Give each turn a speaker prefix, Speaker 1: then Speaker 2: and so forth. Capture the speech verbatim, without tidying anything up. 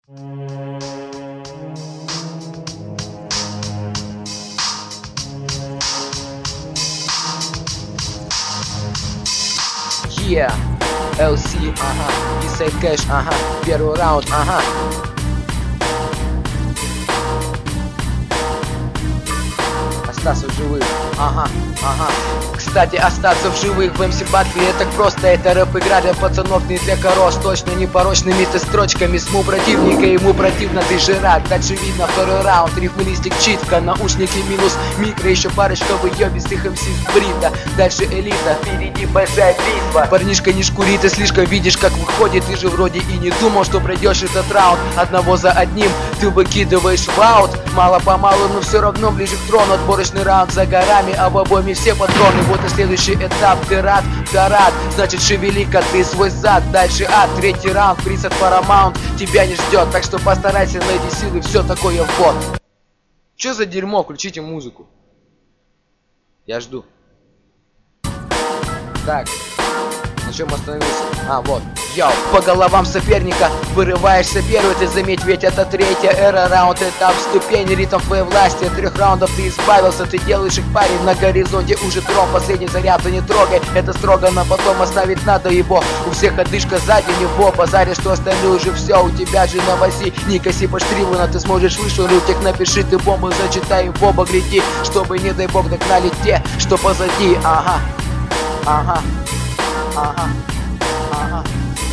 Speaker 1: Yeah, эл си, ага, Eastside Cash, ага, первый раунд, ага. Остаться в живых, ага, ага. Кстати, остаться в живых в эм си батле это просто. Это рэп-игра для пацанов, не для корос. Точно не порочными ты строчками. Сму противника, ему противно, ты же рад. Дальше видно второй раунд, рифмалистик, читка. Наушники минус микро, еще парочка выебистых эм си с брита. Дальше элита, впереди большая битва. Парнишка не шкурит, ты слишком видишь, как выходит. Ты же вроде и не думал, что пройдешь этот раунд. Одного за одним ты выкидываешь в аут. Мало-помалу, но все равно ближе к трону. Отборочный раунд за горами, а в обойме все патроны. Вот и следующий этап, ты рад, да рад. Значит, шевели-ка ты свой зад. Дальше ад, третий раунд, приз от Paramount тебя не ждет. Так что постарайся найти силы, все такое вот. Чё за дерьмо, включите музыку. Я жду. Так, на чем остановился? А, вот. Йоу, по головам соперника вырываешься первый, ты заметь, ведь это третья эра, раунд, этап, ступень, ритм твоей власти. От трех раундов ты избавился, ты делаешь их парень, на горизонте уже трон, последний заряд, ты не трогай, это строго, но потом оставить надо его. У всех одышка сзади него, базаришь, что остальное уже все, у тебя же на васи, не коси по штриву, но ты сможешь выше, лютик, напиши ты бомбу, зачитай в оба, гляди, чтобы, не дай бог, догнали те, что позади, ага, ага, ага, ага.